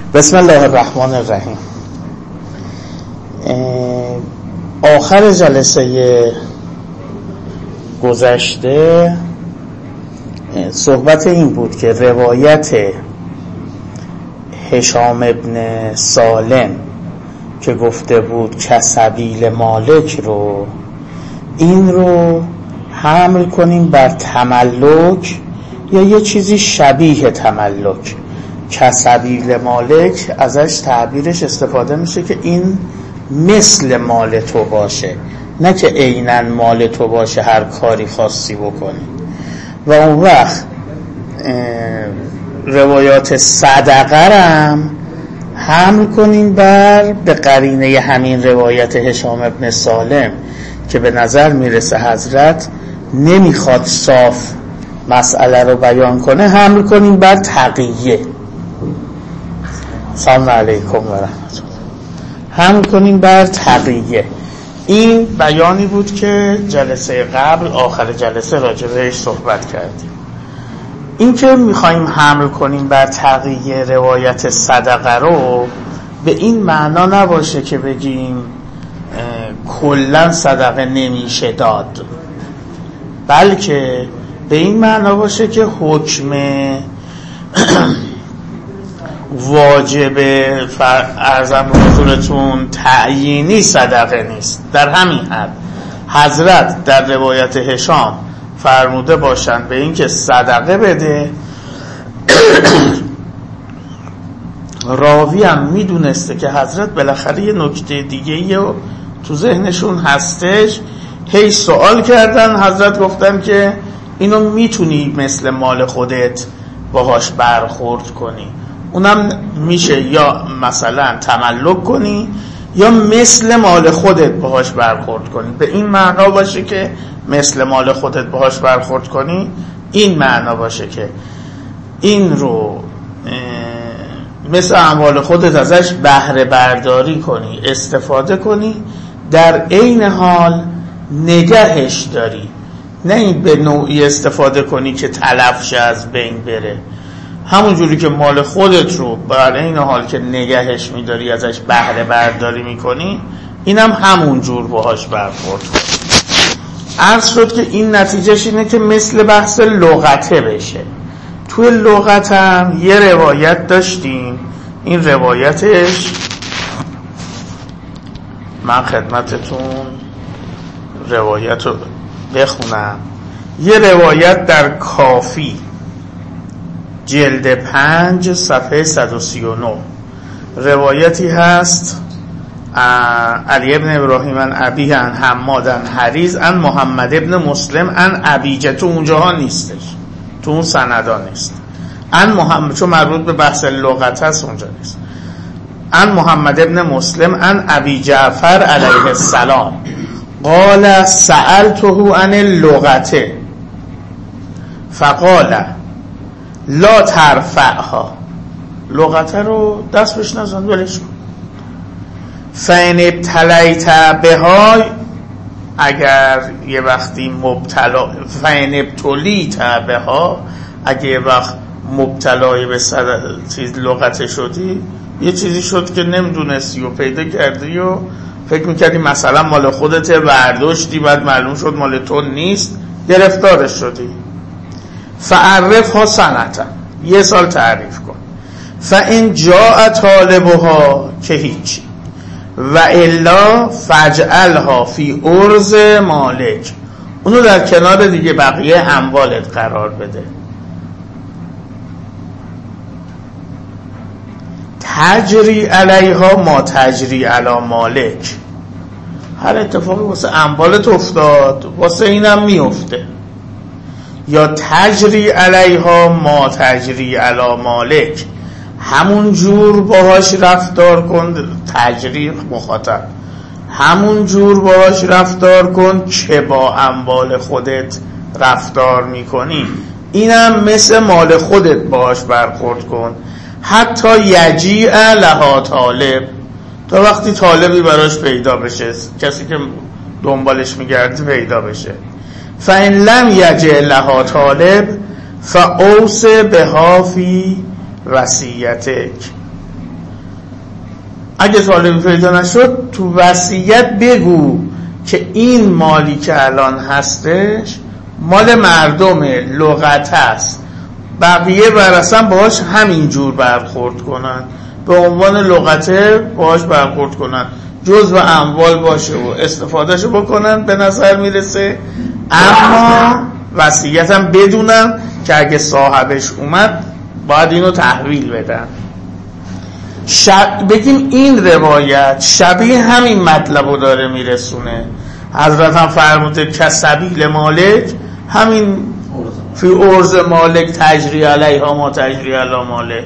بسم الله الرحمن الرحیم. آخر جلسه گذشته صحبت این بود که روایت هشام ابن سالم که گفته بود کسبیل مالک رو، این رو حمل کنیم بر تملک یا یه چیزی شبیه تملک. کسبیل مالک ازش تعبیرش استفاده میشه که این مثل مال تو باشه، نه که عیناً مال تو باشه هر کاری خاصی بکنی. و اون وقت روایات صدقه رم حمل کنین به قرینه همین روایت هشام ابن سالم که به نظر میرسه حضرت نمیخواد صاف مسئله رو بیان کنه، حمل کنین بر تقیه. سلام علیکم و رحمت الله. حمل کنین بر تقیه. این بیانی بود که جلسه قبل آخر جلسه راجع بهش صحبت کردیم. این که میخوایم حمل کنیم بر تقیه روایت صدقه رو، به این معنا نباشه که بگیم کلن صدقه نمیشه داد، بلکه به این معنا باشه که حکم واجب ارزم به حضورتون تعیینی صدقه نیست. در همین حد حضرت در روایت هشام فرموده باشند به این که صدقه بده، راوی هم میدونسته که حضرت بالاخره یه نکته دیگه رو تو ذهنشون هستش، هی سوال کردن، حضرت گفتن که اینو میتونی مثل مال خودت باهاش برخورد کنی، اونم میشه یا مثلا تملک کنی یا مثل مال خودت باهاش برخورد کنی. به این معنا باشه که مثل مال خودت باهاش برخورد کنی، این معنا باشه که این رو مثل اموال خودت ازش بهره برداری کنی، استفاده کنی، در عین حال نگهش داری، نه این به نوعی استفاده کنی که تلف شه از بین بره. همون جوری که مال خودت رو بر این حال که نگهش میداری ازش بهره برداری میکنی، اینم همون جور باهاش برخورد کنی. عرض شد که این نتیجهش اینه که مثل بحث لغته بشه. توی لغت هم یه روایت داشتیم، این روایتش من خدمتتون روایت رو بخونم. یه روایت در کافی جلد 5 صفحه 139 روایتی هست علی ابن ابراهیم عن ابیه عن حماد عن حریز عن محمد ابن مسلم عن ابیجه. تو اونجاها نیستش، تو اون سندا نیست. عن محمد، چون مربوط به بحث لغت هست اونجا نیست. عن محمد ابن مسلم عن ابی جعفر علیه السلام قال سألته عن اللغته فقال لا ترفعها. لغته رو دست بهش نزن، ولش کن. فین ابتلیت بها، اگر یه وقتی مبتلا، فین ابتلیت بها، اگر یه وقت مبتلای به چیز لغته شدی، یه چیزی شد که نمیدونستی و پیدا کردی و فکر میکردی مثلا مال خودت، برداشتی بعد معلوم شد مال تو نیست، گرفتارش شدی. فعرفها سنتا، یه سال تعریف کن. فان جاء طالبها، که هیچی. و الا فجعلها فی ارض مالک، اونو در کنار دیگه بقیه اموالت قرار بده. تجری علیها ما تجری علی مالک، هر اتفاقی واسه اموالت افتاد واسه اینم میفته. یا تجری علیها ما تجری علی مالک، همون جور باهاش رفتار کن. تجری مخاطب، همون جور باهاش رفتار کن که با اموال خودت رفتار میکنی، اینم مثل مال خودت باهاش برخورد کن. حتی یجیع لها طالب، تا وقتی طالبی براش پیدا بشه، کسی که دنبالش میگرده پیدا بشه. فإن لم یجع لها طالب فاوص بها فی وصیتک، اگه طالبی پیدا نشد تو وصیت بگو که این مالی که الان هستش مال مردمه، لغت هست، بقیه برسن باهاش همینجور برخورد کنن، به عنوان لغته باهاش برخورد کنن، جزء اموال باشه و استفادهشو بکنن به نظر میرسه. اما وصیتم بدونم که اگه صاحبش اومد باید اینو تحویل بدن. بگیم این روایت شبیه همین مطلبو داره میرسونه. حضرت هم فرموده که سبیل مالک، همین فی ارض مالک تجری علیها ما تجری علی مالک.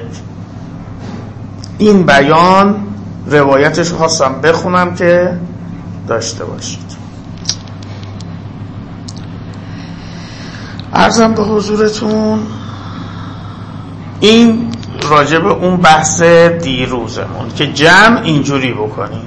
این بیان روایتش خواستم بخونم که داشته باشید. عرضم به حضورتون این راجب اون بحث دیروزمون که جمع اینجوری بکنیم.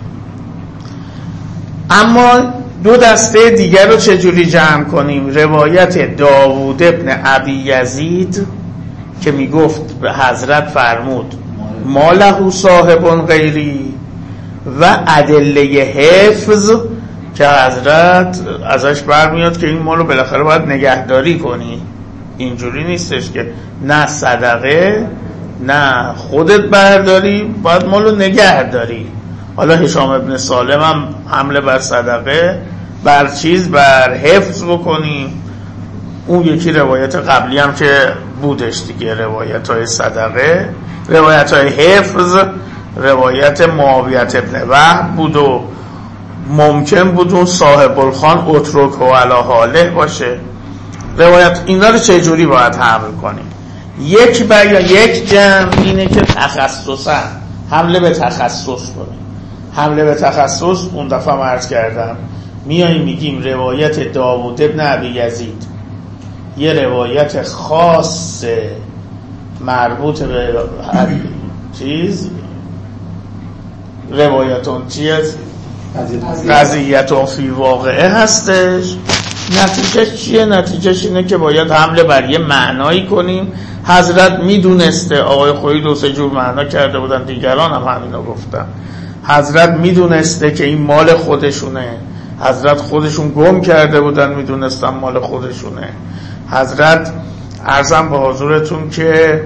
اما دو دسته دیگر رو چجوری جمع کنیم؟ روایت داوود ابن ابی یزید که میگفت به حضرت فرمود ما له صاحب غیری، و ادله حفظ که حضرت ازش برمیاد که این مالو بالاخره باید نگهداری کنی. اینجوری نیستش که نه صدقه نه خودت برداری، باید مالو نگهداری. حالا هشام ابن سالم هم حمله بر صدقه بر حفظ بکنیم. اون یکی روایت قبلی هم که بودش دیگه، روایت های صدقه، روایت های حفظ، روایت معاویت ابن وهب بود و ممکن بود اون صاحب الخان اترک و علی حاله باشه. روایت اینا رو چجوری باید حمل کنیم؟ یک جمع اینه که تخصصا حمله به تخصص کنیم. حمله به تخصص اون دفعه عرض کردم میاییم میگیم روایت داوود ابن ابی یزید یه روایت خاص مربوط به روایتون قضیتون فی واقعه هستش. نتیجه چیه؟ نتیجهش اینه که باید حمله بر یه معنایی کنیم. حضرت میدونسته، آقای خویی دو سه جور معنا کرده بودن، دیگران هم همینو گفتن. حضرت میدونسته که این مال خودشونه، حضرت خودشون گم کرده بودن، میدونستن مال خودشونه. حضرت عرضم به حضورتون که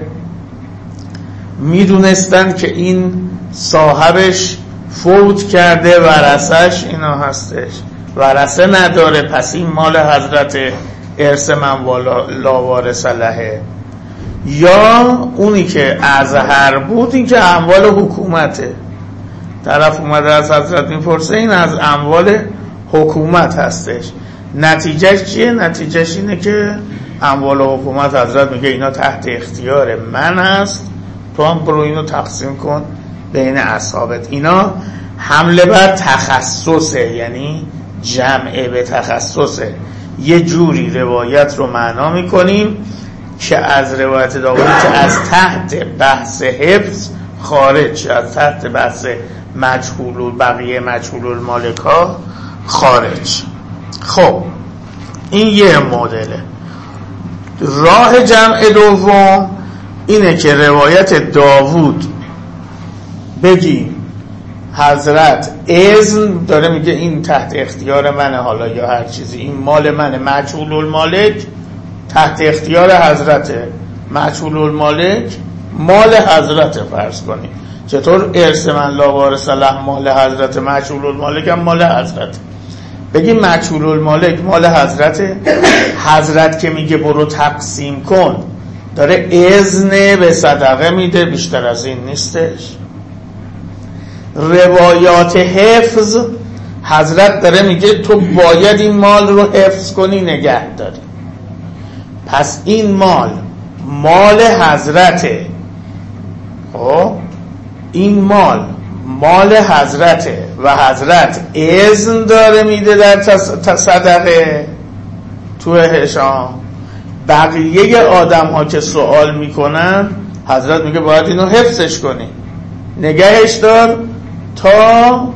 میدونستن که این صاحبش فوت کرده، ورثش اینا هستش، ورثه نداره، پس این مال حضرت ارث من لا وارث له. یا اونی که ازهر بود، این که اموال حکومته، طرف اومده از حضرت میپرسه این از اموال حکومت هستش. نتیجهش چیه؟ نتیجهش اینه که اموال حکومت حضرت میگه اینا تحت اختیار من هست، تو هم برو اینو تقسیم کن بین اصحابت. اینا حمله بر تخصصه، یعنی جمع به تخصصه. یه جوری روایت رو معنا میکنیم که از روایت داوودی که از تحت بحث حفظ خارج، از تحت بحث مجهول بقیه مجهول المالکا خارج. خب این یه مدله. راه جمع دوم اینه که روایت داوود بگیم حضرت اذن داره میگه این تحت اختیار منه، حالا یا هر چیزی، این مال منه، مجهول المالک تحت اختیار حضرته، مجهول المالک مال حضرته. فرض کنیم چطور ارث من لا وارث له مال حضرت، مجهول المالک هم مال حضرت. بگیم مجهول المالک مال حضرته، حضرت که میگه برو تقسیم کن داره اذن به صدقه میده، بیشتر از این نیستش. روایات حفظ حضرت داره میگه تو باید این مال رو حفظ کنی، نگه داری. پس این مال حضرته. خب این مال حضرته و حضرت اذن داره میده در صدقه. تو هشام بقیه آدم ها که سوال میکنن حضرت میگه باید اینو حفظش کنی، نگهش دار تا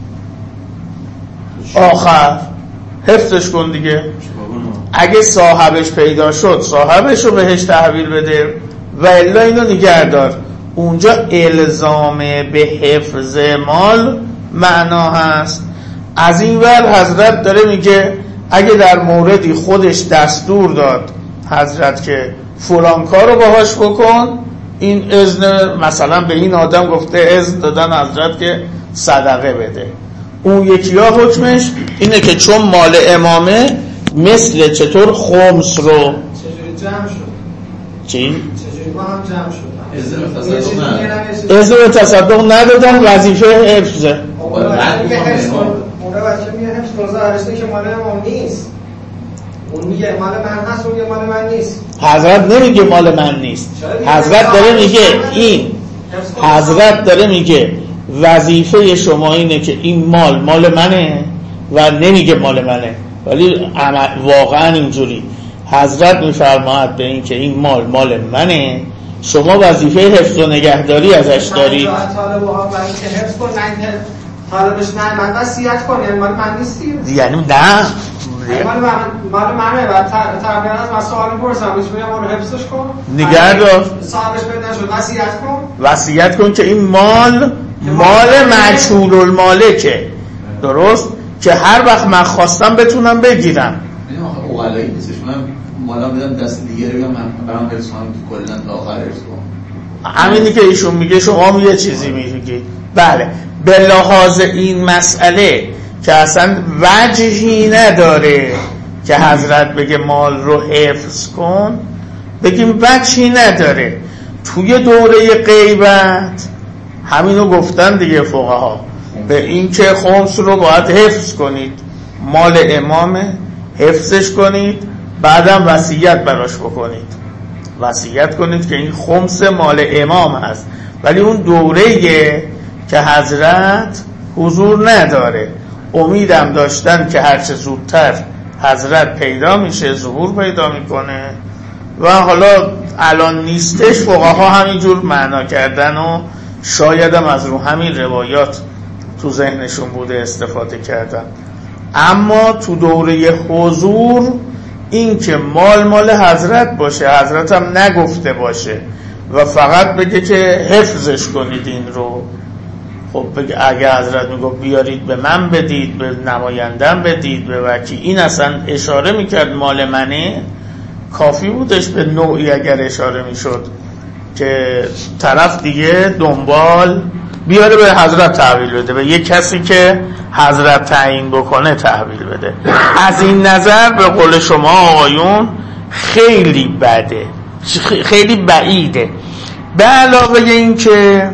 آخر، حفظش کن دیگه. اگه صاحبش پیدا شد صاحبش رو بهش تحویل بده و الا اینو نگه دار. اونجا الزام به حفظ مال معنا هست. از این ور حضرت داره میگه اگه در موردی خودش دستور داد حضرت که فلان کارو باهاش بکن، این اذن مثلا به این آدم گفته اذن دادن حضرت که صدقه بده، اون یکی ها حکمش اینه که چون مال امامه مثل چطور خمس رو چجوری جمع شد؟ چی؟ چجوری با هم جمع شد؟ اذن به تصدق ندادن، وظیفه حفظه. اون بچه میگه حفظ روزه هرشته که مال امام نیست، اون میگه مال من هست، اون میگه مال من نیست. حضرت نمیگه مال من نیست، حضرت داره میگه این، حضرت داره میگه وظیفه شما اینه که این مال منه و نمیگه مال منه، ولی واقعا اینجوری حضرت میفرماید به این که این مال منه، شما وظیفه حفظ و نگهداری ازش دارید. طالب ها برای که حفظ کن، نه طالبش نه من وصیت کن، یعنی مال من نیست، یعنی نه مال منه و تقریبا از من سوال می‌پرسم بهش میگم اون حفظش کن، نگهدار، صاحبش پیدا شد وصیت کن که این مال مجهول المالکه، درست، که هر وقت من خواستم بتونم بگیرم. اوغلایی نیستش، من مالا بدم دست دیگه رو من برام حفظ کنم که کلا تا آخر حفظ کنم. همینی که ایشون میگه شما یه چیزی میگی. بله، به لحاظ این مسئله که اصلا وجهی نداره که حضرت بگه مال رو حفظ کن، بگیم وجهی نداره. توی دوره غیبت همینو گفتن دیگه فقها، به این که خمس رو باید حفظ کنید، مال امامه، حفظش کنید، بعدم وصیت براش بکنید، وصیت کنید که این خمس مال امام هست. ولی اون دوره‌ایه که حضرت حضور نداره، امیدم داشتن که هرچه زودتر حضرت پیدا میشه، ظهور پیدا میکنه و حالا الان نیستش، فقها همینجور معنا کردن و شاید هم از رو همین روایات تو ذهنشون بوده استفاده کردن. اما تو دوره حضور این که مال حضرت باشه، حضرت هم نگفته باشه و فقط بگه که حفظش کنید این رو، خب بگه اگه حضرت میگه بیارید به من بدید، به نمایندم بدید، به وکی، این اصلا اشاره میکرد مال منه، کافی بودش به نوعی اگر اشاره میشد که طرف دیگه دنبال بیاره به حضرت تحویل بده، به یک کسی که حضرت تعیین بکنه تحویل بده. از این نظر به قول شما آقایون خیلی بده، خیلی بعیده. به علاوه این که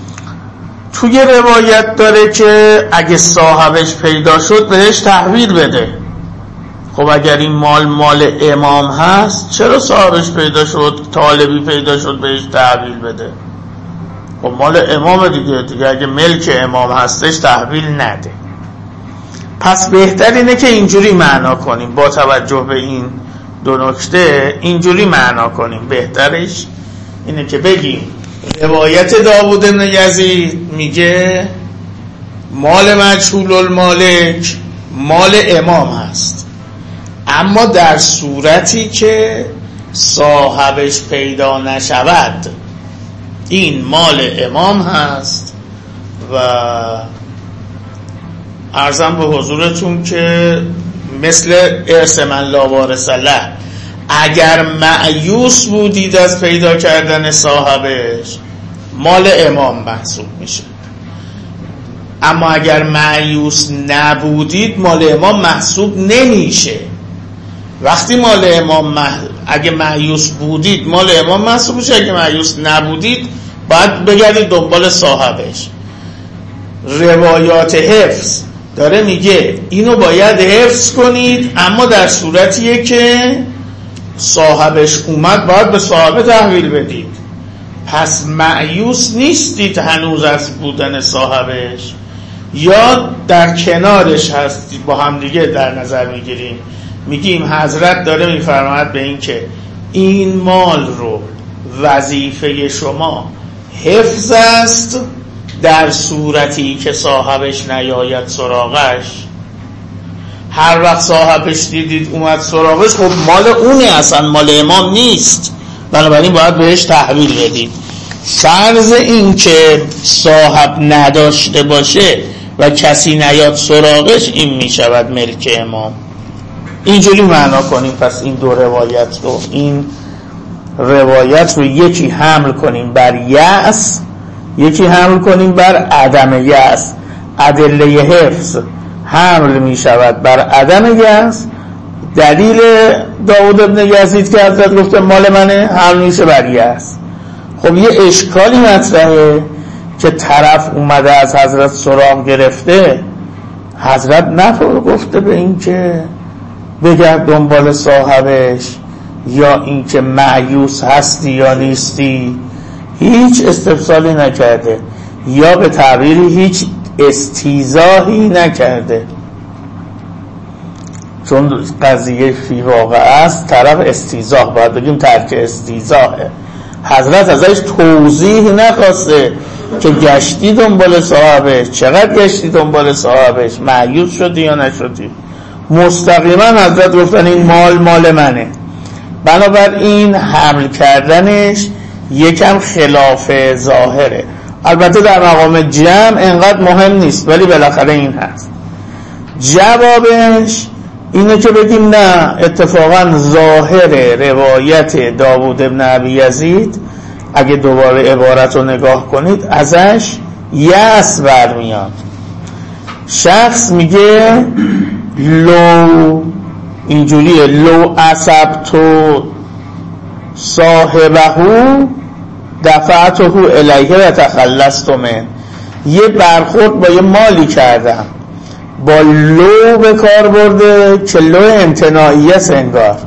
توی روایت داره که اگه صاحبش پیدا شد بهش تحویل بده. خب اگر این مال امام هست، چرا صاحبش پیدا شد، طالبی پیدا شد بهش تحویل بده؟ خب مال امام دیگه اگه ملک امام هستش تحویل نده. پس بهتر اینه که اینجوری معنا کنیم، با توجه به این دو نکته اینجوری معنا کنیم. بهترش اینه که بگیم روایت داوود بن یزید میگه مال مجهول المالک مال امام هست، اما در صورتی که صاحبش پیدا نشود این مال امام هست. و عرضم به حضورتون که مثل ارث من لا وارث له، اگر مأیوس بودید از پیدا کردن صاحبش مال امام محسوب میشه، اما اگر مأیوس نبودید مال امام محسوب نمیشه. وقتی مال امام اگه مأیوس بودید مال امام محسوب میشه، اگه مأیوس نبودید باید بگردید دنبال صاحبش. روایات حفظ داره میگه اینو باید حفظ کنید، اما در صورتیه که صاحبش اومد باید به صاحب تحویل بدید. پس مأیوس نیستید هنوز از بودن صاحبش، یا در کنارش هستید، با هم دیگه در نظر میگیریم، میگیم حضرت داره میفرماید به این که این مال رو وظیفه شما حفظ است، در صورتی که صاحبش نیاید سراغش. هر وقت صاحبش دیدید اومد سراغش، خب مال اونه، اصلا مال امام نیست، بنابراین باید بهش تحویل بدید. فرض این که صاحب نداشته باشه و کسی نیاد سراغش، این می شود ملک امام. اینجوری معنا کنیم پس این دو روایت رو. این روایت رو یکی حمل کنیم بر یأس، یکی حمل کنیم بر عدم یأس. ادله حفظ حمل می شود بر عدم یأس. دلیل داود ابن یزید که حضرت گفته مال منه حمل میشه بر یأس. خب یه اشکالی مطرحه که طرف اومده از حضرت سراغ گرفته، حضرت نگفته به این که بگرد دنبال صاحبش یا این که مایوس هستی یا نیستی، هیچ استفسالی نکرده یا به تعبیری هیچ استیضاحی نکرده. چون قضیه فی واقع است، طرف استیضاح، باید بگیم ترک استیضاحه. حضرت ازش توضیح نخواسته که گشتی دنبال صاحبش، چقدر گشتی دنبال صاحبش، مایوس شدی یا نشدی. مستقیما حضرت گفتن این مال منه. بنابراین حمل کردنش یکم خلاف ظاهره. البته در مقام جمع انقدر مهم نیست، ولی بالاخره این هست. جوابش اینه که بگیم نه، اتفاقا ظاهر روایت داوود ابن ابی یزید اگه دوباره عبارت رو نگاه کنید ازش یأس برمیاد. شخص میگه لو اینجوریه، لو اصبتو صاحبهو دفعته الیه و تخلصت من. یه برخورد با یه مالی کردم، با لو به کار برده که لو امتناعیه سنگار.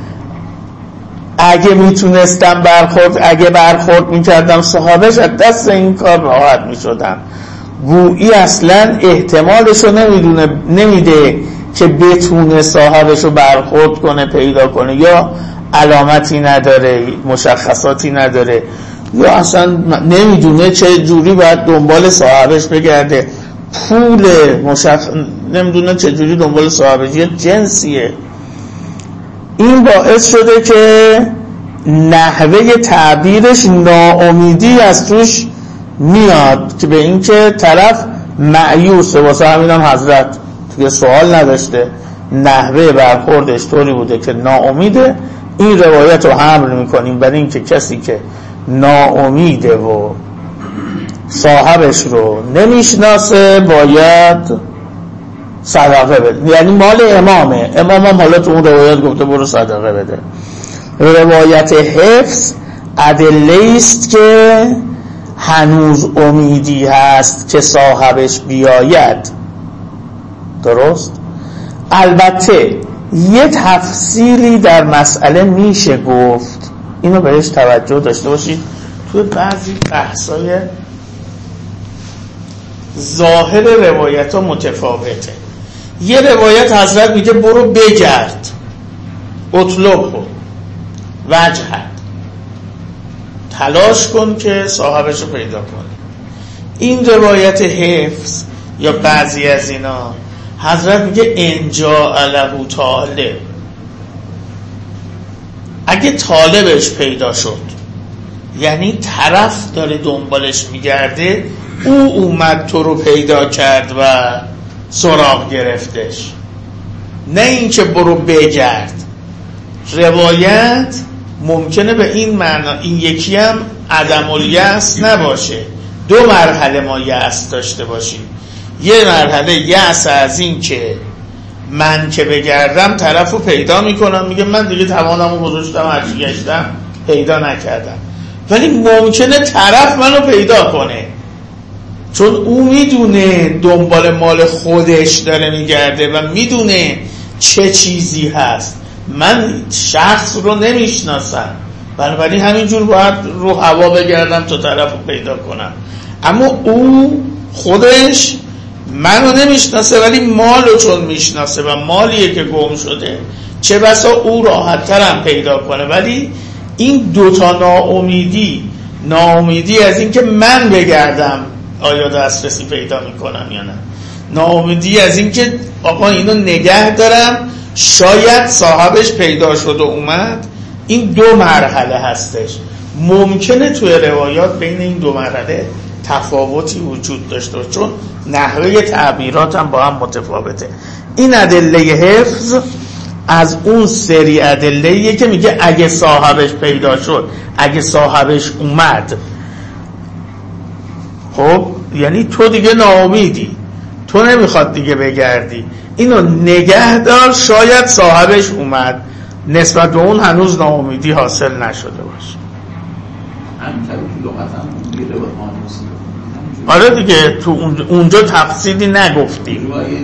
اگه میتونستم اگه برخورد میکردم صاحبش، از دست این کار راحت میشدم. گویی اصلا احتمالشو نمیده که بتونه صاحبشو برخورد کنه، پیدا کنه، یا علامتی نداره، مشخصاتی نداره، یا اصلا نمیدونه چه جوری باید دنبال صاحبش بگرده، پول نمیدونه چه جوری دنبال صاحبش، یا جنسیه. این باعث شده که نحوه تعبیرش ناامیدی از توش میاد که به این که طرف مایوسه. واسه همینم حضرت توی سوال نداشته، نحوه برخوردش طوری بوده که ناامیده. این روایت رو حمل میکنیم برای این که کسی که ناامیده و صاحبش رو نمیشناسه باید صدقه بده. یعنی مال امامه، امام حالا تو اون روایت گفته برو صدقه بده. روایت حفظ ادله است که هنوز امیدی هست که صاحبش بیاید. درست؟ البته یه تفصیلی در مسئله میشه گفت، اینو بهش توجه داشته باشید. توی بعضی بحثای ظاهر روایت ها متفاوته. یه روایت حضرت میگه برو بگرد، اطلب وجه، تلاش کن که صاحبش رو پیدا کنی. این روایت حفظ یا بعضی از اینا حضرت میگه انجا له طالب، اگه طالبش پیدا شد، یعنی طرف داره دنبالش میگرده، او اومد تو رو پیدا کرد و سراغ گرفتش، نه این که برو بگرد. روایت ممکنه به این معنا، این یکی هم عدم الیأس نباشه، دو مرحله ما یأس داشته باشیم. یه مرحله یأس از این که من که بگردم طرف رو پیدا میکنم، میگه من دیگه توانم رو گذاشتم، هرچی گشتم پیدا نکردم. ولی ممکنه طرف منو پیدا کنه، چون او میدونه دنبال مال خودش داره میگرده و میدونه چه چیزی هست. من شخص رو نمیشناسم، بنابراین همینجور باید رو هوا بگردم تا طرف رو پیدا کنم. اما او خودش منو نمیشناسه، ولی مالو چون میشناسه و مالیه که گم شده، چه بسا او راحت ترم پیدا کنه. ولی این دوتا ناامیدی از این که من بگردم آیا دسترسی پیدا میکنم یا نه، ناامیدی از این که آقا اینو نگه دارم شاید صاحبش پیدا شد و اومد، این دو مرحله هستش. ممکنه توی روایات بین این دو مرحله تفاوتی وجود داشته چون نحوه تعبیرات هم با هم متفاوته. این ادله حفظ از اون سری ادله‌ایه که میگه اگه صاحبش پیدا شد، اگه صاحبش اومد، خب یعنی تو دیگه ناامیدی، تو نمیخواد دیگه بگردی، اینو نگه دار، شاید صاحبش اومد، نسبت به اون هنوز ناامیدی حاصل نشده باشه. آره دیگه تو اونجا تفصیلی نگفتی،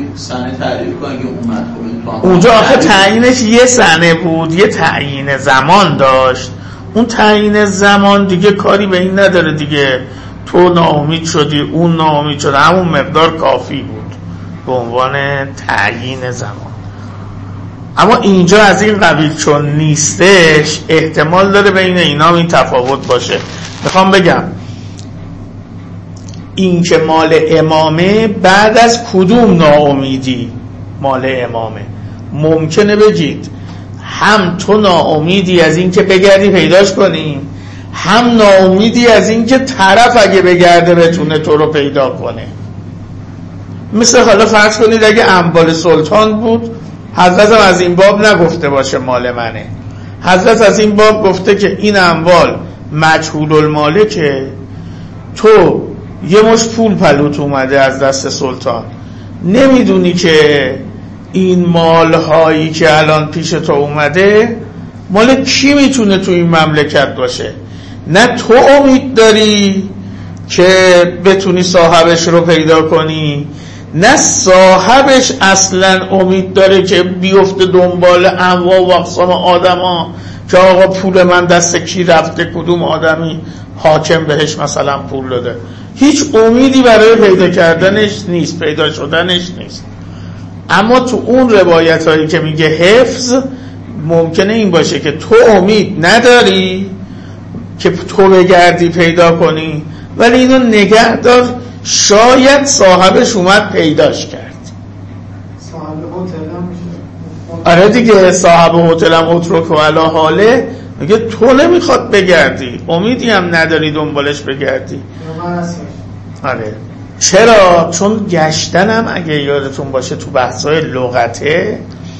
اونجا آخه تعیینش یه سنه بود، یه تعیین زمان داشت، اون تعیین زمان دیگه کاری به این نداره دیگه، تو ناامید شدی اون ناامید شد، همون مقدار کافی بود به عنوان تعیین زمان. اما اینجا از این قبیل چون نیستش احتمال داره بین اینا این تفاوت باشه. میخوام بگم این که مال امامه بعد از کدوم ناامیدی مال امامه، ممکنه بگید هم تو ناامیدی از این که بگردی پیداش کنی، هم ناامیدی از این که طرف اگه بگرده بتونه تو رو پیدا کنه. مثل حالا فرض کنید اگه اموال سلطان بود، حضرت هم از این باب نگفته باشه مال منه، حضرت از این باب گفته که این اموال مجهول المالکه، تو یه مشت پول پلوت اومده از دست سلطان، نمیدونی که این مالهایی که الان پیش تو اومده مال کی میتونه تو این مملکت باشه، نه تو امید داری که بتونی صاحبش رو پیدا کنی، نه صاحبش اصلا امید داره که بیفته دنبال انواع و اقسام آدم ها که آقا پول من دست کی رفته، کدوم آدمی حاکم بهش مثلا پول داده، هیچ امیدی برای پیدا کردنش نیست، پیدا شدنش نیست. اما تو اون روایت هایی که میگه حفظ، ممکنه این باشه که تو امید نداری که تو بگردی پیدا کنی، ولی اینو نگه دار، شاید صاحبش اومد پیداش کرد. صاحب هتل هم میشه. آره دیگه، صاحب هتل هم اترک و علا حاله، میگه تو نمیخواد بگردی، امیدی هم نداری دنبالش بگردی. آره. چرا؟ چون گشتن هم اگه یادتون باشه تو بحثای لغته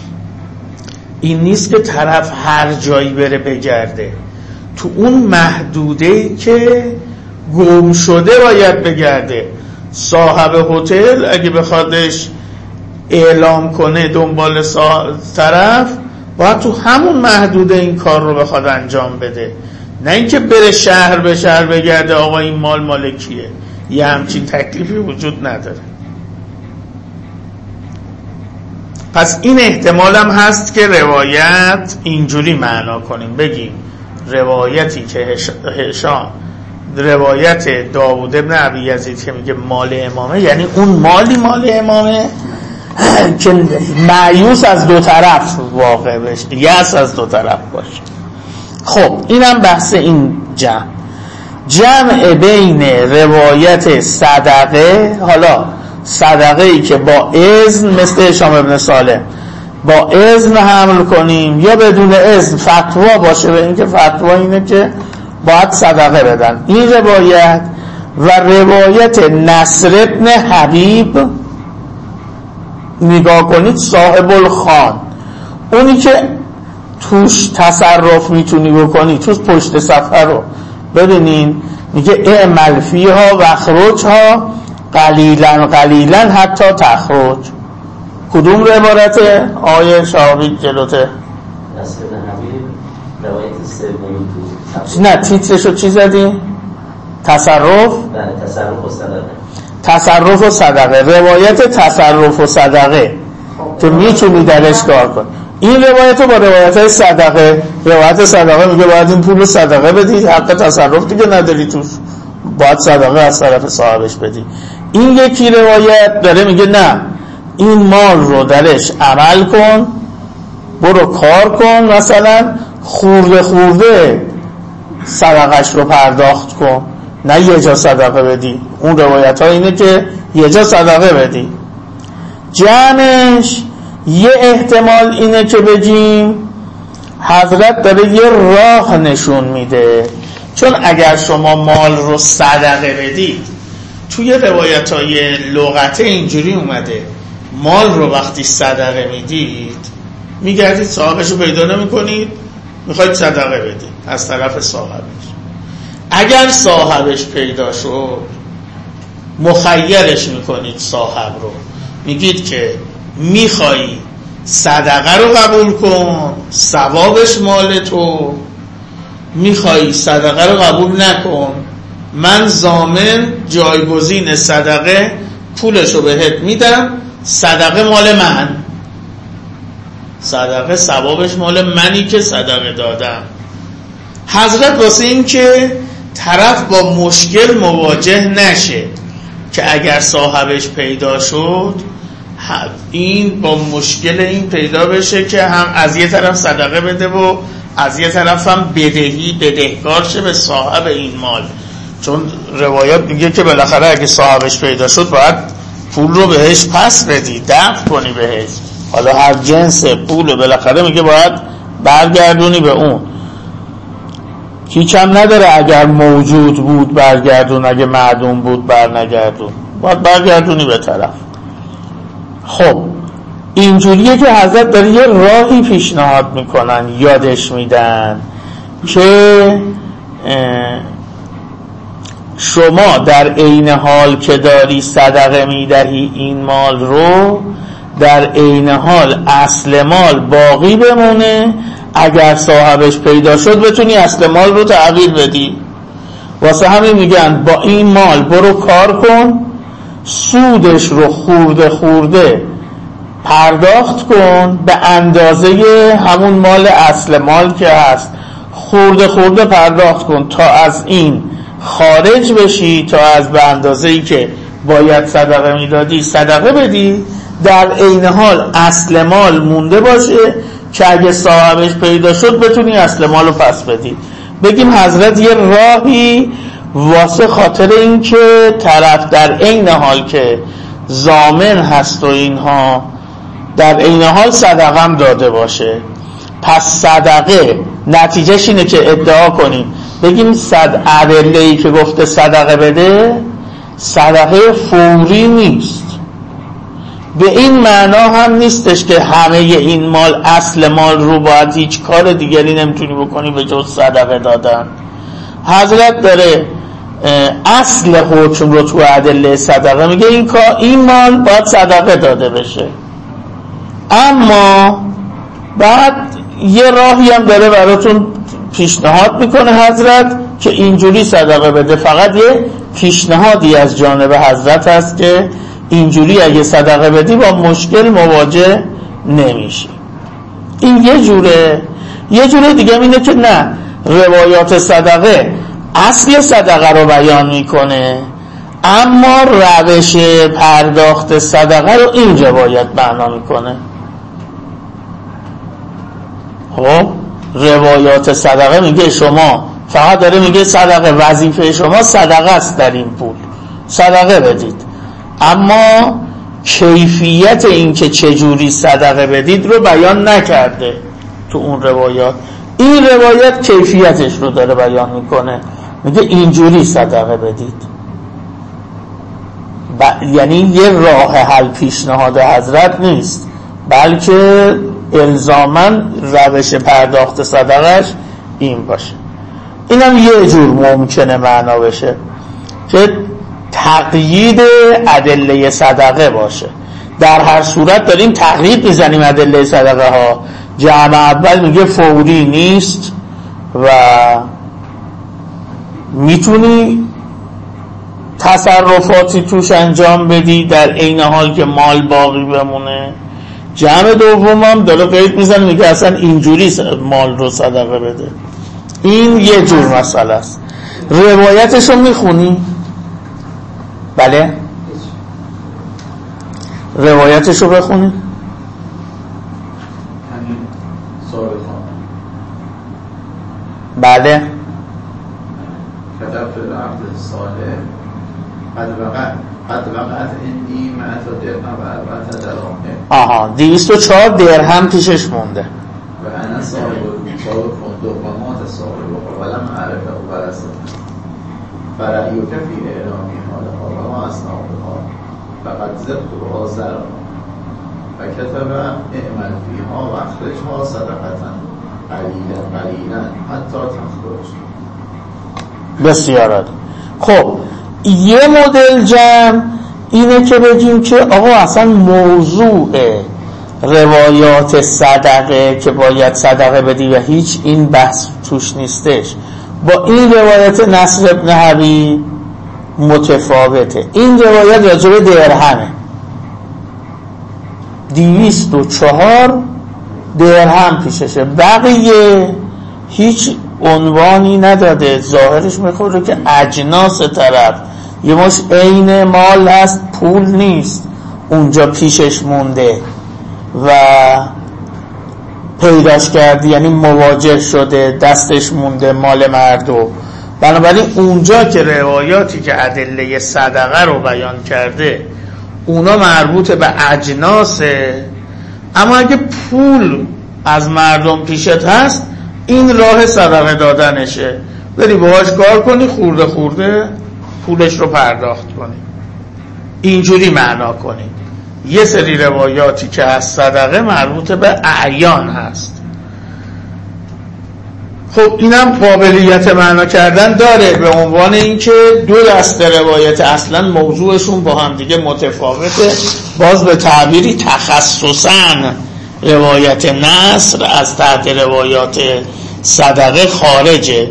این نیست که طرف هر جایی بره بگرده، تو اون محدوده‌ای که گم شده باید بگرده. صاحب هتل اگه بخوادش اعلام کنه دنبال طرف، باید تو همون محدوده این کار رو بخواد انجام بده، نه اینکه بره شهر به شهر بگرده آقا این مال مالکیه. یه همچین تکلیفی وجود نداره. پس این احتمال هم هست که روایت اینجوری معنا کنیم، بگیم روایتی که هشام، روایت داوود ابن ابی یزید که میگه مال امامه، یعنی اون مالی مال امامه که مایوس از دو طرف واقع بشه، یأس از دو طرف باشه. خب اینم بحث این جمع بین روایت صدقه، حالا صدقه ای که با اذن مثل هشام ابن سالم با اذن حمل کنیم یا بدون اذن، فتوا باشه به این که فتوا اینه که باید صدقه بدن، این روایت. و روایت نصر ابن حبیب نگاه کنید، صاحب الخان، اونی که توش تصرف میتونی بکنی، توش پشت صفحه رو ببینین، میگه اعمل فیها و اخرجها قلیلا قلیلا حتی تخرج. کدوم روایته؟ آیه شاهبی جلوته نصر بن حبیب روایت سومی تو. نه تیترشو چی زدی؟ تصرف؟ نه تصرف و صدقه. تصرف و صدقه، روایت تصرف و صدقه که میتونی درش کار کن. این روایت رو با روایت های صدقه، روایت صدقه میگه باید این پول صدقه بدی، حق تصرف دیگه نداری توش، باید صدقه از طرف صاحبش بدی. این یکی روایت داره میگه نه، این مال رو درش عمل کن، برو کار کن، مثلا خورده خورده صدقش رو پرداخت کن، نه یه جا صدقه بدی. اون روایت ها اینه که یه جا صدقه بدی. جمعش یه احتمال اینه که بگیم حضرت داره یه راه نشون میده چون اگر شما مال رو صدقه بدید، توی روایت‌های لغته اینجوری اومده مال رو وقتی صدقه میدید میگردید صاحبش رو پیدا نمی‌کنید، میخواید صدقه بدید از طرف صاحبش. اگر صاحبش پیدا شد مخیرش میکنید صاحب رو، میگید که میخوای صدقه رو قبول کن ثوابش مال تو، میخوای صدقه رو قبول نکن من ضامن جایگزین صدقه پولش رو بهت میدم، صدقه مال من، صدقه ثوابش مال منی که صدقه دادم. حضرت واسه این که طرف با مشکل مواجه نشه که اگر صاحبش پیدا شد این با مشکل این پیدا بشه که هم از یه طرف صدقه بده و از یه طرف هم بدهکار شه به صاحب این مال. چون روایات میگه که بالاخره اگه صاحبش پیدا شد باید پول رو بهش پس بدی، دفع کنی بهش، حالا هر جنس پول رو بالاخره میگه باید برگردونی به اون. هیچ هم نداره اگر موجود بود برگردون، اگه معدوم بود برنگردون، باید برگردونی به طرف. خب اینجوریه که حضرت داره یه راهی پیشنهاد میکنن، یادش میدن که شما در عین حال که داری صدقه میدهی این مال رو، در عین حال اصل مال باقی بمونه، اگر صاحبش پیدا شد بتونی اصل مال رو تغییر بدی. واسه همین میگن با این مال برو کار کن، سودش رو خورده خورده پرداخت کن به اندازه همون مال اصل مال که هست، خورده خورده پرداخت کن تا از این خارج بشی، تا از به اندازه‌ای که باید صدقه میدادی صدقه بدی، در عین حال اصل مال مونده باشه که اگه صاحبش پیدا شد بتونی اصل مال رو پس بدی. بگیم حضرت یه راهی واسه خاطر این که طرف در عین حال که ضامن هست و اینها در عین حال صدقه هم داده باشه. پس صدقه نتیجهش اینه که ادعا کنیم بگیم ادله‌ای که گفته صدقه بده صدقه فوری نیست، به این معنا هم نیستش که همه این مال اصل مال رو باید هیچ کار دیگری نمیتونی بکنی به جز صدقه دادن. حضرت داره اصل حکم رو تو ادله صدقه میگه این مال باید صدقه داده بشه، اما بعد یه راهی هم داره براتون پیشنهاد میکنه حضرت که اینجوری صدقه بده. فقط یه پیشنهادی از جانب حضرت هست که اینجوری اگه صدقه بدی با مشکل مواجه نمیشی. این یه جوره دیگه اینه که نه، روایات صدقه اصل صدقه رو بیان میکنه اما روش پرداخت صدقه رو اینجا باید بیان میکنه. خب روایات صدقه میگه شما فقط داره میگه صدقه وظیفه شما صدقه است، در این پول صدقه بدید، اما کیفیت این که چجوری صدقه بدید رو بیان نکرده تو اون روایات. این روایت کیفیتش رو داره بیان میکنه، میگه اینجوری صدقه بدید. یعنی یه راه حل پیشنهاد حضرت نیست، بلکه الزاماً روش پرداخت صدقهش این باشه. اینم یه جور ممکنه معنا بشه که تقیید ادله صدقه باشه. در هر صورت داریم تقیید میزنیم ادله صدقه ها. جمع اول میگه فوری نیست و میتونی تصرفاتی توش انجام بدی در عین حال که مال باقی بمونه. جمع دوم هم داره قید میزنه میگه اصلا اینجوری مال رو صدقه بده. این یه جور مسئله است. روایتش رو میخونی؟ بله؟ روایتش رو بخونی؟ همین صاحب خانه بله؟ کتب فی العبد صالح قد وقت اندی معت و درهم و 4 درهم. 204 درهم پیشش مونده. و انا صاحب کندق و مات صاحب ولم عرفه و برسه فرعی و کفی اعلامی حالها و ما اصنابها فقط زبط و آزر و کتب اعمل فیها و اخرجها صدقتا قلیلا حتی تخرج. بسیار عالی. خب یه مدل جمع اینه که بگیم که آقا اصلا موضوع روایات صدقه که باید صدقه بدی و هیچ این بحث توش نیستش، با این روایت نصر ابن حبیب متفاوته. این روایت راجع به درهمه، 204 درهم پیششه، بقیه هیچ عنوانی نداده، ظاهرش میخوره که اجناس طرف یه مش عین مال هست، پول نیست، اونجا پیشش مونده و پیداش کردی، یعنی مواجه شده، دستش مونده مال مردم. بنابراین اونجا که روایاتی که ادله صدقه رو بیان کرده اونا مربوط به اجناسه، اما اگه پول از مردم پیشت هست این راه صدقه دادنشه، بری باهاش کار کنی، خورده خورده پولش رو پرداخت کنی، اینجوری معنا کنی. یه سری روایاتی که از صدقه مربوط به اعیان هست. خب اینم قابلیت معنا کردن داره، به عنوان اینکه دو دسته روایت اصلا موضوعشون با هم دیگه متفاوته، باز به تعبیری تخصصاً روایت نصر از تحت روایات صدقه خارجه.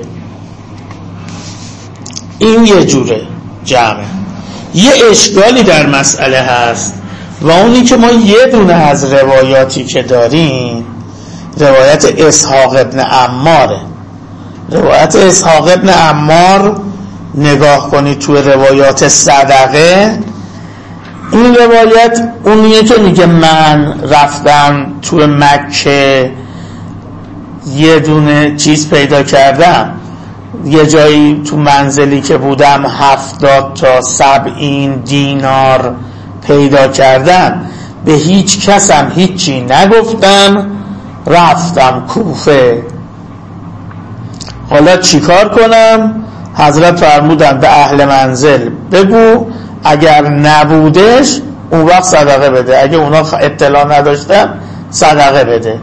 این یه جوره جمعه. یه اشکالی در مسئله هست و اونی که ما یه دونه از روایاتی که داریم روایت اسحاق ابن عماره. روایت اسحاق ابن عمار نگاه کنید تو روایات صدقه، این روایت اونیه که میگه من رفتم تو مکه یه دونه چیز پیدا کردم، یه جایی تو منزلی که بودم 70 تا 70 دینار پیدا کردم، به هیچ کسم هیچی نگفتم، رفتم کوفه. حالا چیکار کنم؟ حضرت فرمودن به اهل منزل بگو اگر نبودش اون وقت صدقه بده، اگه اونا اطلاع نداشتن صدقه بده.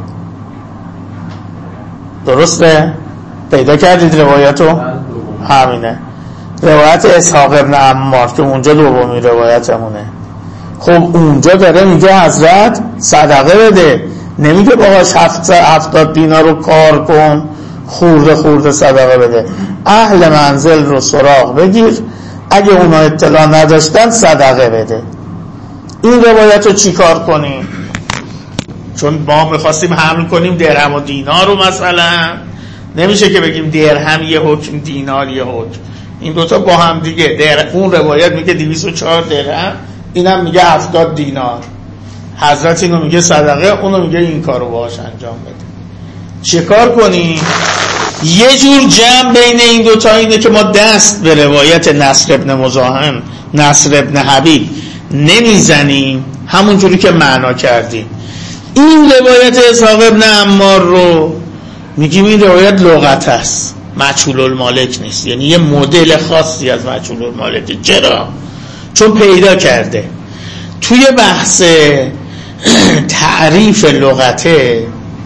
درسته؟ پیدا کردید روایتو؟ همینه، روایت اسحاق ابن عمار که اونجا دومی روایتمونه. خب اونجا داره میگه حضرت صدقه بده، نمیگه باهاش 70 دینار رو کار کن، خورده خورده صدقه بده. اهل منزل رو سراغ بگیر، اگه اونا اطلاع نداشتن صدقه بده. این روایت رو چی کار کنیم؟ چون ما میخواستیم حمل کنیم درهم و دینار رو، مثلا نمیشه که بگیم درهم یه حکم دینار یه حکم، این دوتا با هم دیگه. اون روایت میگه 204 درهم، اینم میگه 70 دینار، حضرت اینو میگه صدقه، اونو میگه این کارو باهاش انجام بده. چه کار کنیم؟ یه جور جمع بین این دوتا اینه که ما دست به روایت نصر ابن مزاحم، نصر ابن حبیب نمیزنیم، همون جوری که معنا کردیم. این روایت اسحاق ابن عمار رو میگیم این روایت لغت است، مجهول المالک نیست، یعنی یه مدل خاصی از مجهول المالک. چرا؟ چون پیدا کرده توی بحث تعریف لغته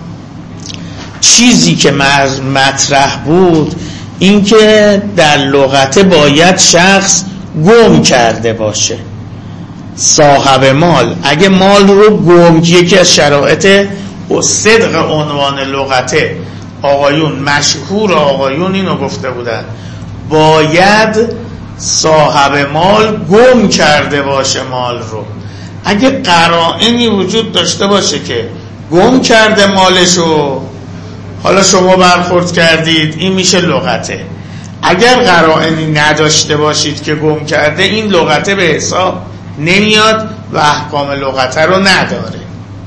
چیزی که مطرح بود این که در لغته باید شخص گم کرده باشه. صاحب مال اگه مال رو گم، یکی از شرایط صدق عنوان لغته، آقایون مشهور آقایون اینو گفته بودن، باید صاحب مال گم کرده باشه مال رو. اگه قرائنی وجود داشته باشه که گم کرده مالشو، حالا شما برخورد کردید، این میشه لغته. اگر قرائنی نداشته باشید که گم کرده، این لغته به حساب نمیاد و احکام لغته رو نداره.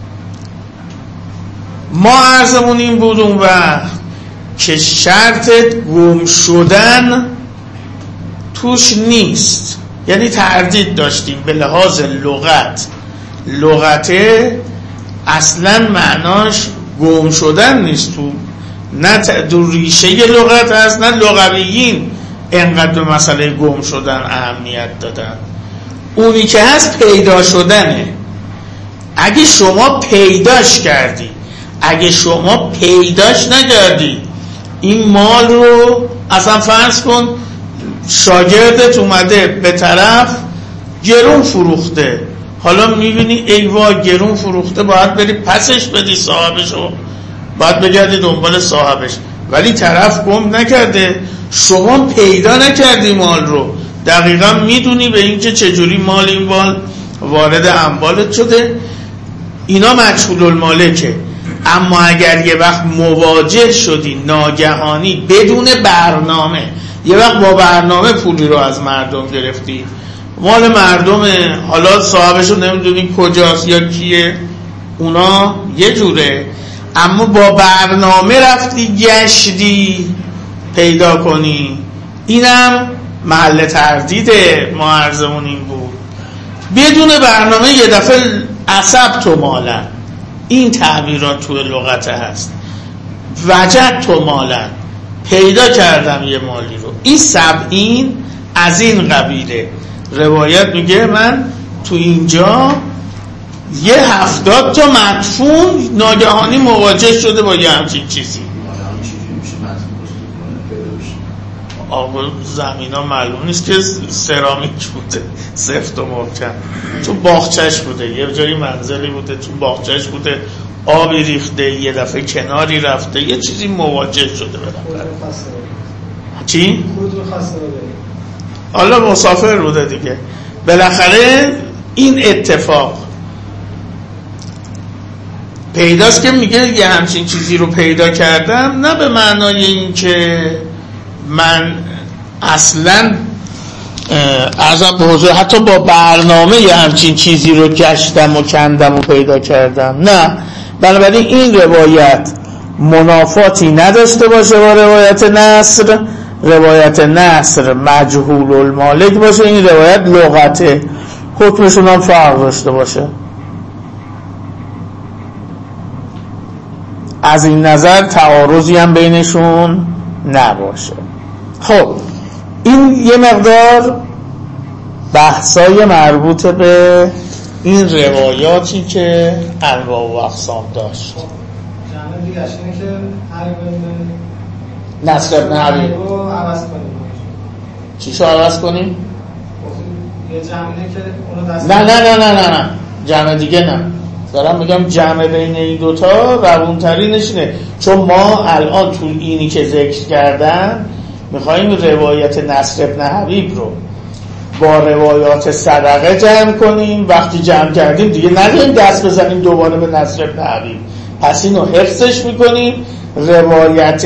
ما عرضمون این بود اون وقت که شرط گم شدن توش نیست، یعنی تردید داشتیم به لحاظ لغته اصلا معناش گم شدن نیست، تو نه تو ریشه لغت هست، نه لغویین انقدر به مسئله گم شدن اهمیت دادن. اونی که هست پیدا شدنه. اگه شما پیداش کردی، اگه شما پیداش نکردی، این مال رو اصلا فرض کن شاگردت اومده به طرف گرون فروخته، حالا میبینی ای وای گرون فروخته، باید بری پسش بدی صاحبشو، باید بگردی دنبال صاحبش، ولی طرف گم نکرده، شما پیدا نکردی مال رو، دقیقا میدونی به این که چجوری مال این مال وارد اموالت شده، اینا مجهول المالکه. اما اگر یه وقت مواجه شدی ناگهانی بدون برنامه، یه وقت با برنامه پولی رو از مردم گرفتی، مال مردمه، حالا صاحبشو نمیدونی کجاست یا کیه، اونا یه جوره، اما با برنامه رفتی گشتی پیدا کنی، اینم محل تردید ما عرضمون این بود. بدون برنامه یه دفعه عصب تو مالن، این تعبیرات توی لغت هست، وجد تو مالن، پیدا کردم یه مالی رو. این سبعین از این قبیله. روایت میگه من تو اینجا یه 70 تا مدفون ناگهانی مواجه شده با یه همچین چیزی. آقا زمین ها معلوم نیست که سرامیک بوده، سفت و محکم، تو باغچه‌اش بوده، یه جایی منزلی بوده تو باغچه‌اش بوده، آبی ریخته، یه دفعه کناری رفته، یه چیزی مواجه شده بالاخره. چی؟ حالا مسافر بوده دیگه، بالاخره این اتفاق پیداست که میگه یه همچین چیزی رو پیدا کردم، نه به معنای این که من اصلا ازم به حضور حتی با برنامه یه همچین چیزی رو گشتم و کندم و پیدا کردم، نه. بنابراین این روایت منافاتی نداشته باشه با روایت نصر، روایت نصر مجهول المالک باشه، این روایت لغته، حکمشون هم فرق داشته باشه. از این نظر تعارضی هم بینشون نباشه. خب این یه مقدار بحثای مربوط به این روایاتی که انواع و اقسام داشت. جمعه دیگه اینه که هر بین نصر ابن حبیب رو عوض کنیم. چیشو عوض کنیم؟ یه جمعه که اونو دست نه جمع دیگه نه، دارم میگم جمع بین این دوتا روونترینش اینه، چون ما الان تو اینی که ذکر کردن میخواییم روایت نصر ابن حبیب رو با روایات صدقه جمع کنیم. وقتی جمع کردیم دیگه نداریم دست بزنیم دوباره به نصر ابن حبیب، پس اینو حفظش میکنیم. روایت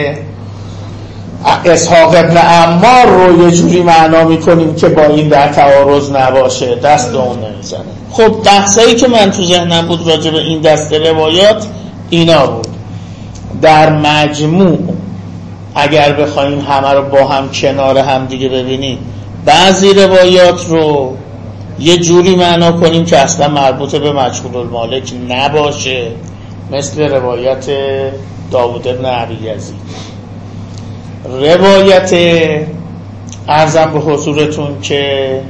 اسحاق ابن عمار رو یه جوری معنا میکنیم که با این در تعارض نباشه، دست اون نمیزنه. خب بحثایی که من تو ذهنم بود راجع به این دست روایات اینا بود. در مجموع اگر بخوایم همه رو با هم کنار هم دیگه ببینیم، بعضی روایات رو یه جوری معنا کنیم که اصلا مربوط به مجهول المالک نباشه، مثل روایت داوود ابن ابی یزید. روایت عرضم به حضورتون که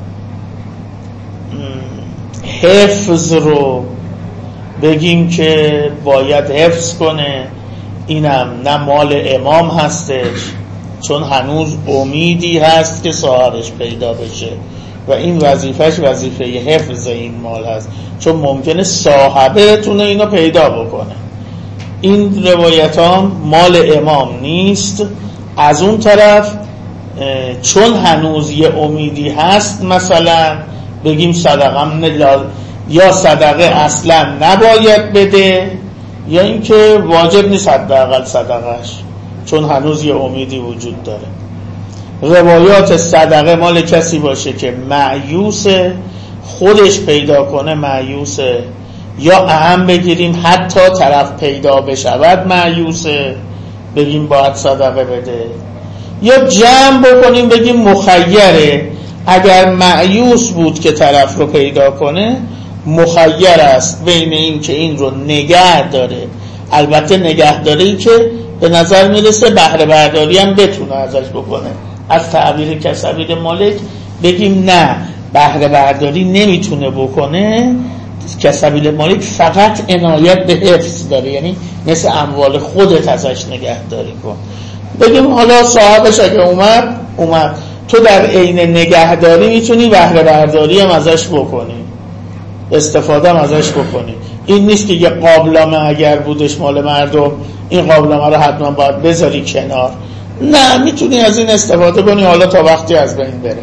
حفظ رو بگیم که باید حفظ کنه، اینم نه مال امام هستش، چون هنوز امیدی هست که صاحبش پیدا بشه و این وظیفش وظیفه حفظ این مال هست، چون ممکنه صاحبه تونه اینو پیدا بکنه. این روایت ها مال امام نیست. از اون طرف چون هنوز یه امیدی هست، مثلا بگیم صدقه یا صدقه اصلا نباید بده، یا اینکه واجب نیست حداقل صدقهش، چون هنوز یه امیدی وجود داره. روایات صدقه مال کسی باشه که مایوسه، خودش پیدا کنه مایوسه، یا اهم بگیریم حتی طرف پیدا بشود مایوسه، بگیم باید صدقه بده، یا جمع بکنیم بگیم مخیره، اگر مایوس بود که طرف رو پیدا کنه مخیر است بین این که این رو نگه داره البته نگهداری که به نظر میرسه بهره برداری هم بتونه ازش بکنه. از تعبیر کسبیل مالک بگیم نه بهره برداری نمیتونه بکنه، کسبیل مالک فقط عنایت به حفظ داره، یعنی مثل اموال خودت ازش نگهداری کن. بگیم حالا صاحبش اگه اومد تو در عین نگهداری میتونی بهره برداری هم ازش بکنی، استفاده هم ازش بکنی. این نیست که یه قابلمه اگر بودش مال مردم این قابلمه رو حتما باید بذاری کنار، نه میتونی از این استفاده کنی حالا تا وقتی از بین بره.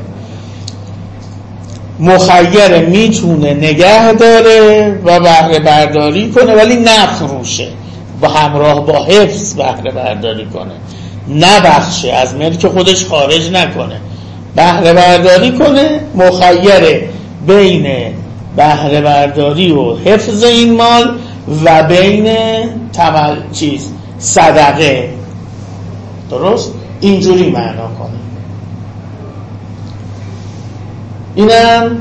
مخیر میتونه نگه داره و بهره برداری کنه ولی نفروشه، با همراه با حفظ بهره برداری کنه، نبخشه، از ملک خودش خارج نکنه، بهره برداری کنه. مخیر بین بهره برداری و حفظ این مال و بین صدقه، درست اینجوری معنا کنه. اینم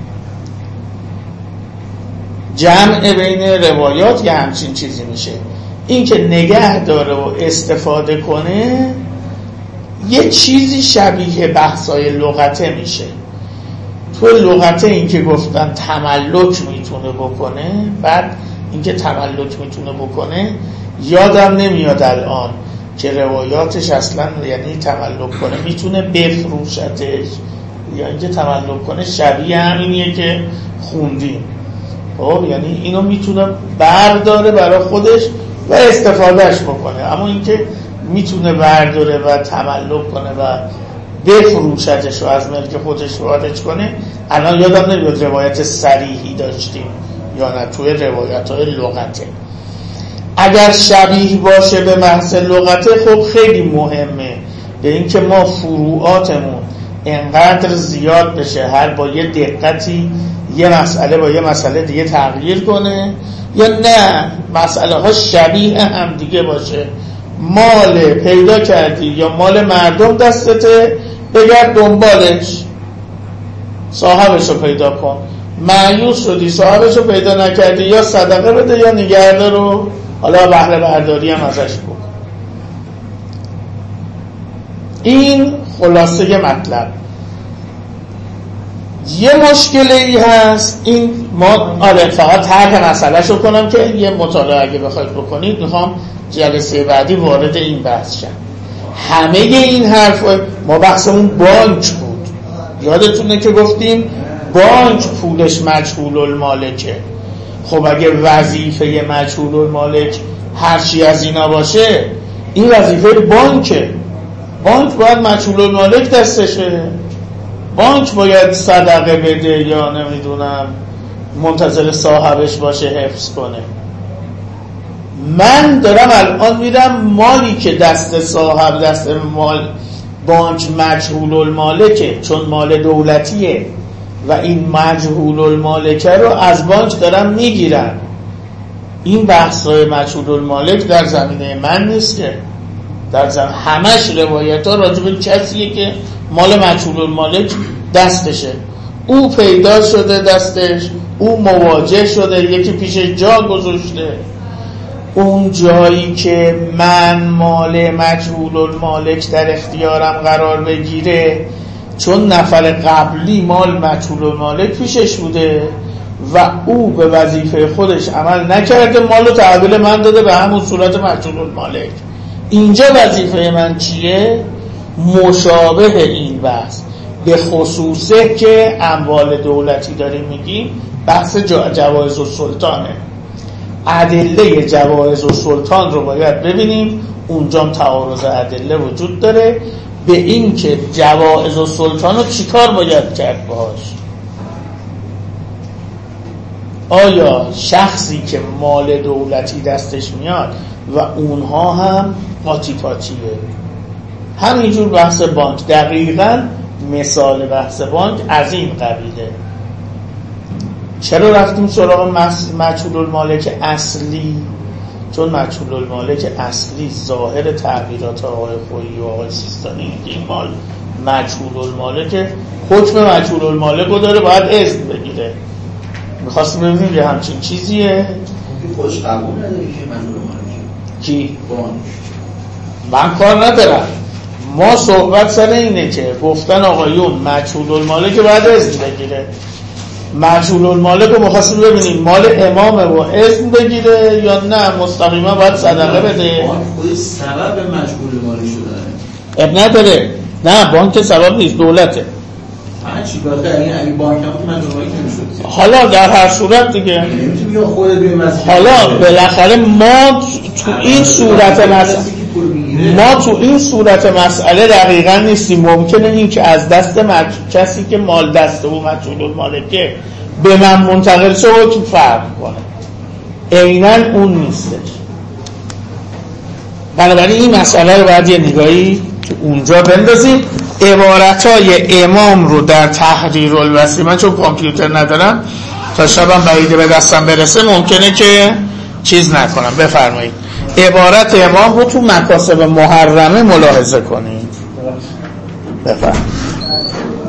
جمع بین روایات یه همچین چیزی میشه. این که نگه داره و استفاده کنه یه چیزی شبیه بحثای لغته میشه. تو لغته این که گفتن تملک میتونه بکنه، بعد این که تملک میتونه بکنه یادم نمیاد الان که روایاتش اصلا یعنی تملک کنه میتونه بفروشتش، یا اینکه تملک کنه شبیه همینیه که خوندیم. خب یعنی اینو میتونه برداره برای خودش و استفادهش بکنه، اما اینکه میتونه برداره و تملک کنه و بفروشتش و از ملک خودش خارج کنه الان یادم نمیاد روایت صریحی داشتیم یا نه توی روایت‌های لغته. اگر شبیه باشه به محض لغته خب خیلی مهمه به اینکه ما فروعاتمون انقدر زیاد بشه هر با یه دقتی یه مسئله با یه مسئله دیگه تغییر کنه، یا نه مسئله ها شبیه هم دیگه باشه. مال پیدا کردی یا مال مردم دستته، بگرد دنبالش صاحبشو پیدا کن. مایوس شدی صاحبشو پیدا نکردی، یا صدقه بده یا نگهدار رو حالا بهره برداری هم ازش کن. این خلاصه مطلب. یه مشکلی هست این ما فقط طرح مسئله شو کنم که یه مطالعه اگه بخواید بکنید، میخوام جلسه بعدی وارد این بحث شم. همه این حرف ما بحثمون بانک بود، یادتونه که گفتیم بانک پولش مجهول المالکه. خب اگه وظیفه مجهول المالک هر چی از اینا باشه این وظیفه بانکه، بانک باید مجهول المالک دستشه، بانک باید صدقه بده یا نمیدونم منتظر صاحبش باشه حفظ کنه. من دارم الان میرم مالی که دست صاحب دست مال بانک مجهول المالکه چون مال دولتیه و این مجهول المالکه رو از بانک دارم میگیرم. این بحثای مجهول المالک در زمینه من نیست که، در زمینه همش روایت ها راجع به کسیه که مال مجهول المالک دستشه، او پیدا شده دستش، او مواجه شده، یکی پیش جا گذاشته. اون جایی که من مال مجهول المالک در اختیارم قرار بگیره چون نفر قبلی مال مجهول المالک پیشش بوده و او به وظیفه خودش عمل نکرده، مالو تحویل من داده به همون صورت مجهول المالک. اینجا وظیفه من چیه؟ مشابه این بحث، به خصوصه که اموال دولتی داریم میگیم بحث جوایز السلطانه. ادله جوایز السلطان رو باید ببینیم، اونجا تعارض ادله وجود داره به این که جوایز السلطان رو چیکار باید کرد باهاش. آیا شخصی که مال دولتی دستش میاد و اونها هم پاتی پاتیه؟ همینجور بحث بانک، دقیقاً مثال بحث بانک از این قبیله. چرا رفتیم سراغ مجهول المالک اصلی؟ چون مجهول المالک اصلی ظاهر تعبیرات آقای خویی و آقای سیستانی این مال مجهول المالک حکم مجهول المالک رو داره، باید اذن بگیره. میخواستیم ببینیم یه همچین چیزیه خوش قبول نداری که مجهول المالک کی؟ بانک من کار ندارم. ما صحبت سر اینه که گفتن آقایون مجهول المالک که باید اذن بگیره. مجهول المالک رو مخواستیم ببینیم مال امامه و اذن بگیره یا نه مستقیما باید صدقه بده. بانک خودی سبب مجهول المالک شدنه. اب نداره. نه بانک سبب نیست، دولته. چی باشه اگه بانک هم مجهول المالک نمیشد. حالا در هر صورت دیگه نمیتونی خودت به مسئله. حالا بالاخره ما تو این صورت مسئله دقیقا نیستیم. ممکنه این که از دست کسی که مال دسته و مجهول المالکه به من منتقل شه و که فرق کنه، عیناً اون نیستش. بنابراین این مسئله رو باید یه نگاهی تو اونجا بندازیم. عبارتای امام رو در تحریر الوصی، من چون کامپیوتر ندارم تا شبم بعیده به دستم برسه ممکنه که چیز نکنم. بفرمایید عبارت امام رو تو مکاسب محرمه ملاحظه کنید. بفرمایید.